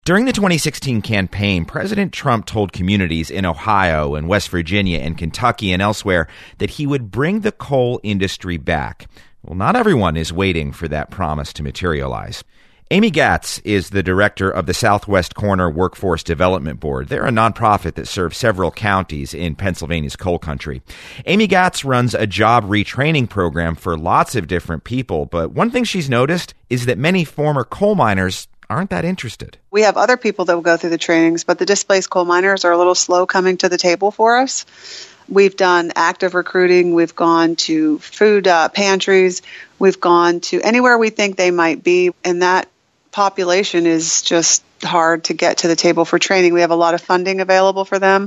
During the 2016 campaign, President Trump told communities in Ohio and West Virginia and Kentucky and elsewhere that he would bring the coal industry back. Well, not everyone is waiting for that promise to materialize. Amy Gatz is the director of the Southwest Corner Workforce Development Board. They're a nonprofit that serves several counties in Pennsylvania's coal country. Amy Gatz runs a job retraining program for lots of different people, but one thing she's noticed is that many former coal miners aren't that interested. We have other people that will go through the trainings, but the displaced coal miners are a little slow coming to the table for us. We've done active recruiting. We've gone to food pantries. We've gone to anywhere we think they might be, and that population is just hard to get to the table for training. We have a lot of funding available for them,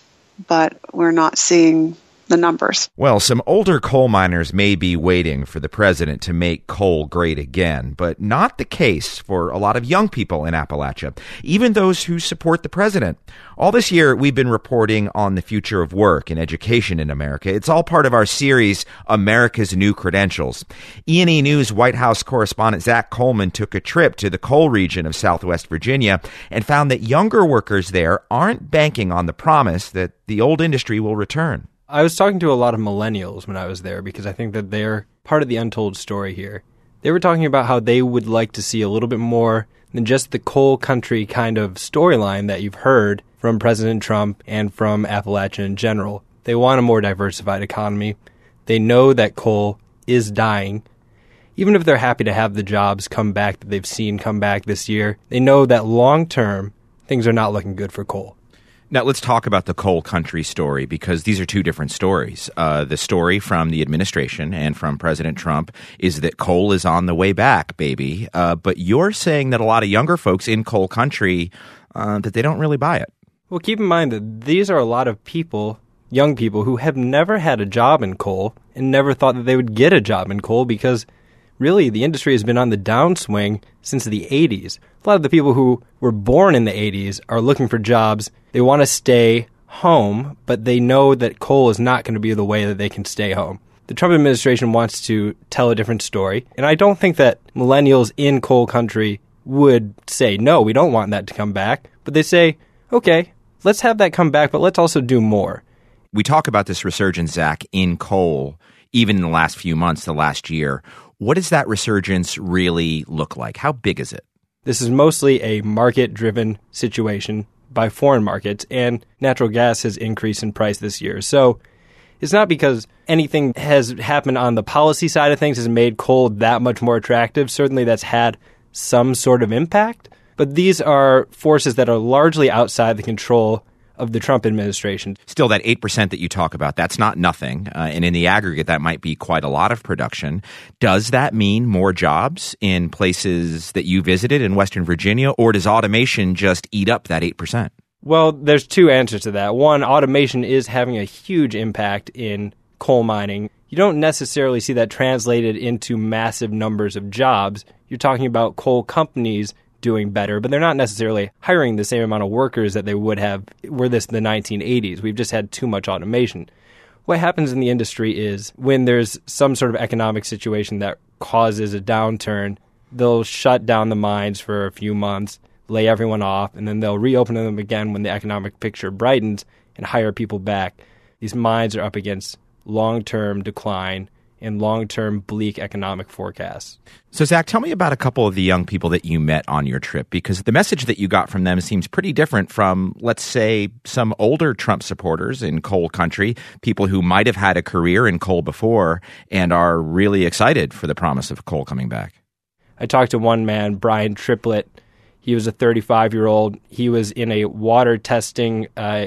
but we're not seeing the numbers. Well, some older coal miners may be waiting for the president to make coal great again, but not the case for a lot of young people in Appalachia, even those who support the president. All this year, we've been reporting on the future of work and education in America. It's all part of our series, America's New Credentials. E&E News White House correspondent Zach Coleman took a trip to the coal region of Southwest Virginia and found that younger workers there aren't banking on the promise that the old industry will return. I was talking to a lot of millennials when I was there because I think that they're part of the untold story here. They were talking about how they would like to see a little bit more than just the coal country kind of storyline that you've heard from President Trump and from Appalachia in general. They want a more diversified economy. They know that coal is dying. Even if they're happy to have the jobs come back that they've seen come back this year, they know that long term, things are not looking good for coal. Now, let's talk about the coal country story, because these are two different stories. The story from the administration and from President Trump is that coal is on the way back, baby. But you're saying that a lot of younger folks in coal country, that they don't really buy it. Well, keep in mind that these are a lot of people, young people, who have never had a job in coal and never thought that they would get a job in coal because really the industry has been on the downswing since the 80s. A lot of the people who were born in the 80s are looking for jobs. They want to stay home, but they know that coal is not going to be the way that they can stay home. The Trump administration wants to tell a different story, and I don't think that millennials in coal country would say, no, we don't want that to come back. But they say, okay, let's have that come back, but let's also do more. We talk about this resurgence, Zach, in coal, even in the last few months, the last year. What does that resurgence really look like? How big is it? This is mostly a market-driven situation by foreign markets, and natural gas has increased in price this year. So it's not because anything has happened on the policy side of things has made coal that much more attractive. Certainly that's had some sort of impact, but these are forces that are largely outside the control of the Trump administration. Still, that 8% that you talk about, that's not nothing. And in the aggregate, that might be quite a lot of production. Does that mean more jobs in places that you visited in Western Virginia, or does automation just eat up that 8%? Well, there's two answers to that. One, automation is having a huge impact in coal mining. You don't necessarily see that translated into massive numbers of jobs. You're talking about coal companies doing better, but they're not necessarily hiring the same amount of workers that they would have were this in the 1980s. We've just had too much automation. What happens in the industry is when there's some sort of economic situation that causes a downturn, they'll shut down the mines for a few months, lay everyone off, and then they'll reopen them again when the economic picture brightens and hire people back. These mines are up against long-term decline and long-term bleak economic forecasts. So, Zach, tell me about a couple of the young people that you met on your trip, because the message that you got from them seems pretty different from, let's say, some older Trump supporters in coal country, people who might have had a career in coal before and are really excited for the promise of coal coming back. I talked to one man, Brian Triplett. He was a 35-year-old. He was in a water testing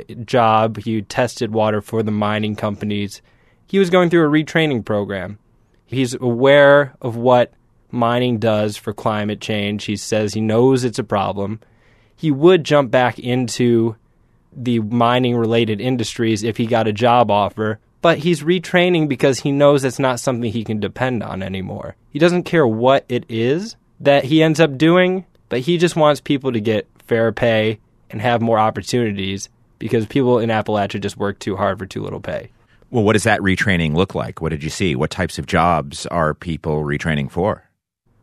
job. He tested water for the mining companies. He was going through a retraining program. He's aware of what mining does for climate change. He says he knows it's a problem. He would jump back into the mining-related industries if he got a job offer, but he's retraining because he knows it's not something he can depend on anymore. He doesn't care what it is that he ends up doing, but he just wants people to get fair pay and have more opportunities because people in Appalachia just work too hard for too little pay. Well, what does that retraining look like? What did you see? What types of jobs are people retraining for?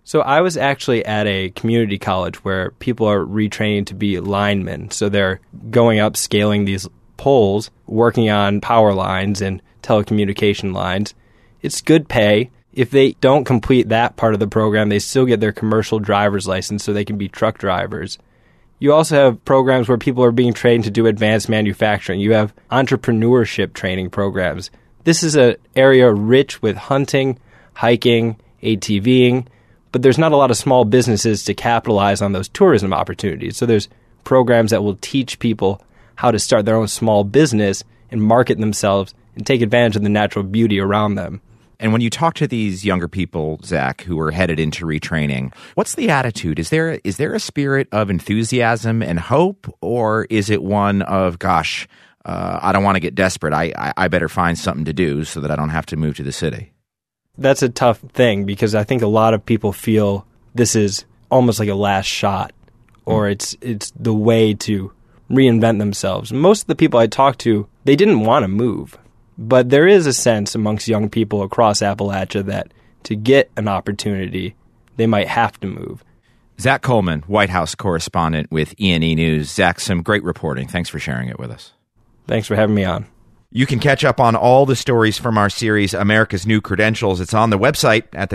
So I was actually at a community college where people are retraining to be linemen. So they're going up, scaling these poles, working on power lines and telecommunication lines. It's good pay. If they don't complete that part of the program, they still get their commercial driver's license so they can be truck drivers. You also have programs where people are being trained to do advanced manufacturing. You have entrepreneurship training programs. This is an area rich with hunting, hiking, ATVing, but there's not a lot of small businesses to capitalize on those tourism opportunities. So there's programs that will teach people how to start their own small business and market themselves and take advantage of the natural beauty around them. And when you talk to these younger people, Zach, who are headed into retraining, what's the attitude? Is there a spirit of enthusiasm and hope, or is it one of, gosh, I don't want to get desperate. I better find something to do so that I don't have to move to the city? That's a tough thing because I think a lot of people feel this is almost like a last shot, or it's the way to reinvent themselves. Most of the people I talked to, they didn't want to move. But there is a sense amongst young people across Appalachia that to get an opportunity, they might have to move. Zach Coleman, White House correspondent with E&E News. Zach, some great reporting. Thanks for sharing it with us. Thanks for having me on. You can catch up on all the stories from our series, America's New Credentials. It's on the website at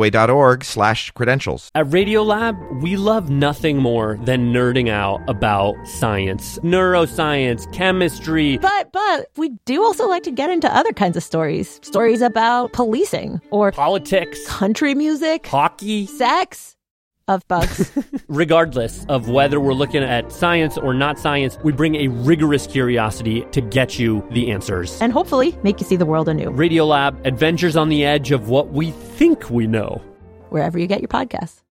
thetakeaway.org/credentials. At Radiolab, we love nothing more than nerding out about science, neuroscience, chemistry. But we do also like to get into other kinds of stories. Stories about policing or politics, country music, hockey, sex. Of bugs. Regardless of whether we're looking at science or not science, we bring a rigorous curiosity to get you the answers. And hopefully make you see the world anew. Radiolab, adventures on the edge of what we think we know. Wherever you get your podcasts.